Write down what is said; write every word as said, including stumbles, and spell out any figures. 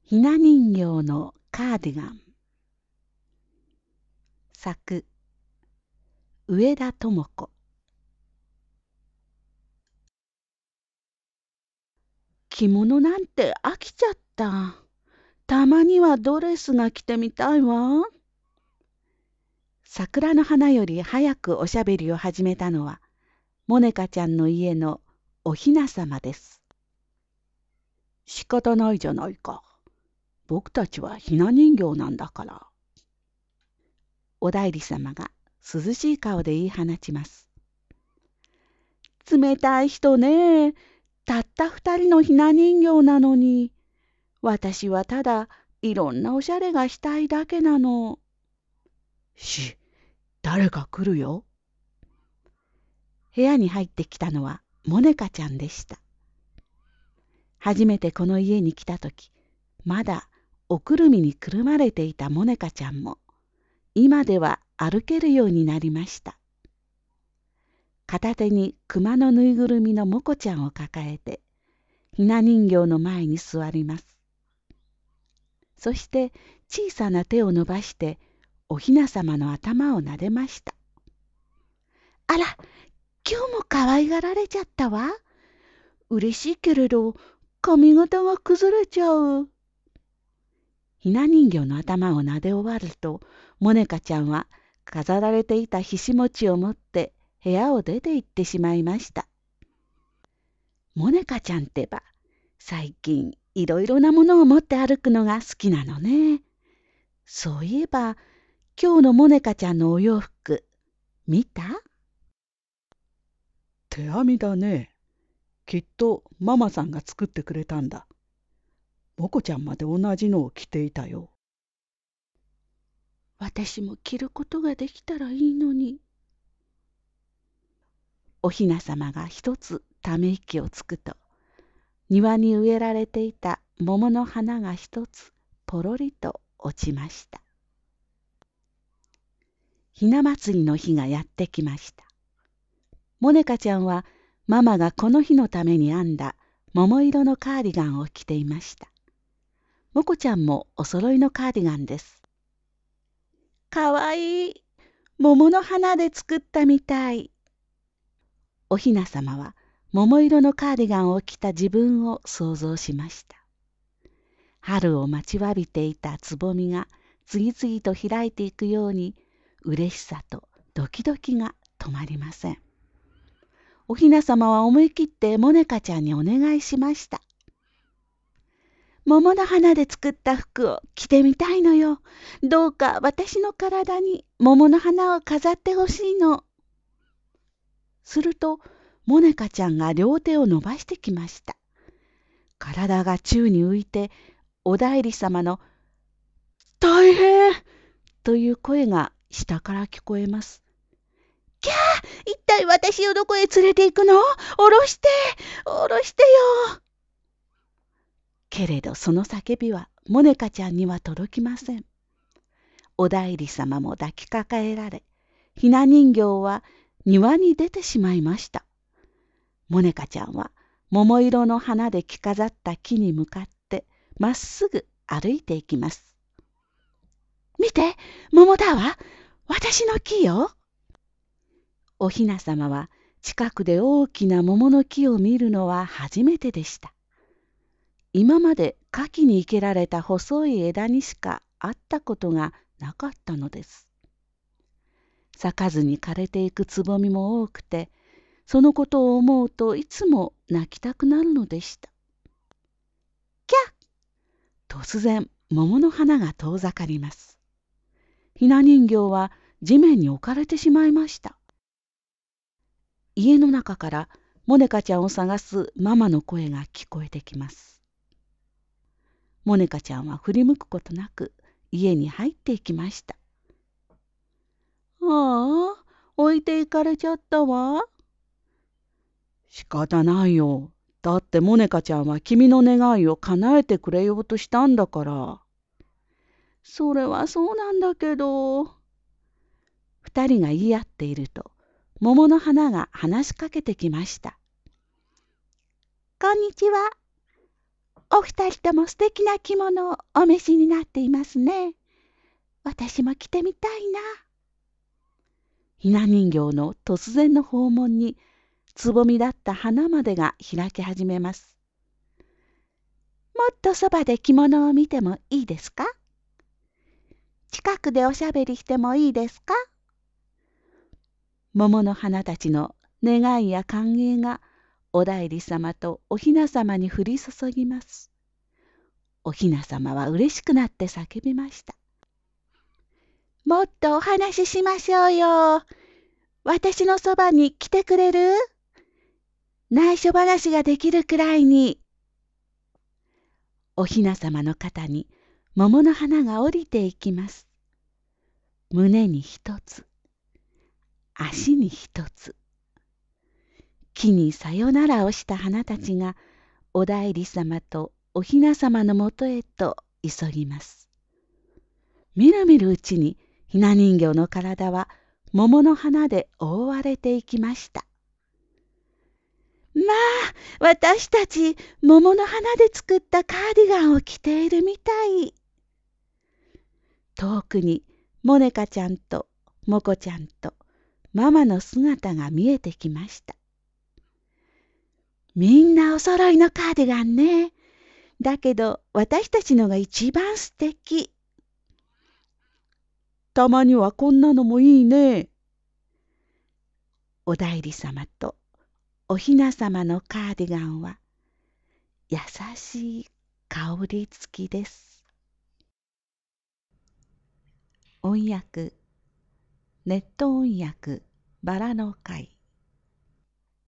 ひな人形のカーディガン。作上田智子。着物なんて飽きちゃった。たまにはドレスが着てみたいわ。桜の花より早くおしゃべりを始めたのは、モネカちゃんの家のおひなさまです。仕方ないじゃないか。僕たちはひな人形なんだから。おだいり様が涼しい顔で言い放ちます。冷たい人ねえ。たった二人のひな人形なのに、私はただいろんなおしゃれがしたいだけなの。し、誰か来るよ。部屋に入ってきたのはモネカちゃんでした。初めてこの家に来たとき、まだおくるみにくるまれていたモネカちゃんも、今では歩けるようになりました。片手に熊のぬいぐるみのモコちゃんを抱えて、ひな人形の前に座ります。そして小さな手を伸ばしておひなさまの頭を撫でました。あら、今日も可愛がられちゃったわ。嬉しいけれど髪型が崩れちゃう。ひな人形の頭を撫で終わると、モネカちゃんは飾られていたひし餅を持って部屋を出て行ってしまいました。モネカちゃんってば、最近いろいろなものを持って歩くのが好きなのね。そういえば、今日のモネカちゃんのお洋服、見た？ 手編みだね。きっとママさんが作ってくれたんだ。モコちゃんまで同じのを着ていたよ。 私も着ることができたらいいのに。おひなさまが一つため息をつくと、庭に植えられていた桃の花が一つポロリと落ちました。ひな祭りの日がやってきました。モネカちゃんはママがこの日のために編んだ桃色のカーディガンを着ていました。モコちゃんもお揃いのカーディガンです。かわいい。桃の花で作ったみたい。おひなさまは桃色のカーディガンを着た自分を想像しました。春を待ちわびていたつぼみが次々と開いていくように、嬉しさとドキドキが止まりません。おひなさまは思い切ってモネカちゃんにお願いしました。桃の花で作った服を着てみたいのよ。どうか私の体に桃の花を飾ってほしいの。すると、モネカちゃんが両手を伸ばしてきました。体が宙に浮いて、おだいり様の大変という声が下から聞こえます。キャー、一体私をどこへ連れて行くの？おろして、おろしてよ。けれどその叫びはモネカちゃんには届きません。おだいり様も抱きかかえられ、ひな人形は庭に出てしまいました。モネカちゃんは桃色の花で着飾った木に向かってまっすぐ歩いていきます。見て、桃だわ。私の木よ。おひなさまは近くで大きな桃の木を見るのは初めてでした。今まで柿に生けられた細い枝にしか会ったことがなかったのです。咲かずに枯れていくつぼみも多くて、そのことを思うといつも泣きたくなるのでした。キャッ！突然桃の花が遠ざかります。ひな人形は地面に置かれてしまいました。家の中からモネカちゃんを探すママの声が聞こえてきます。モネカちゃんは振り向くことなく家に入っていきました。ああ、置いていかれちゃったわ。仕方ないよ。だってモネカちゃんは君の願いを叶えてくれようとしたんだから。それはそうなんだけど。二人が言い合っていると、桃の花が話しかけてきました。こんにちは。 お二人とも素敵な着物をお召しになっていますね。私も着てみたいな。ひな人形の突然の訪問に、つぼみだった花までが開き始めます。もっとそばで着物を見てもいいですか？近くでおしゃべりしてもいいですか？桃の花たちの願いや歓迎がお内裏様とおひな様に降り注ぎます。おひな様は嬉しくなって叫びました。もっとお話ししましょうよ。私のそばに来てくれる？内緒話ができるくらいに。おひな様の肩に桃の花が降りていきます。胸に一つ、足に一つ。木にさよならをした花たちがお内裏様とおひな様のもとへと急ぎます。みるみるうちにひな人形の体は桃の花で覆われていきました。まあ、私たち桃の花で作ったカーディガンを着ているみたい。遠くにモネカちゃんとモコちゃんとママの姿が見えてきました。みんなお揃いのカーディガンね。だけど私たちのが一番素敵。 たまにはこんなのもいいね。 お内裏様とおひな様のカーディガンは優しい香り付きです。音訳、ネット音訳バラの会。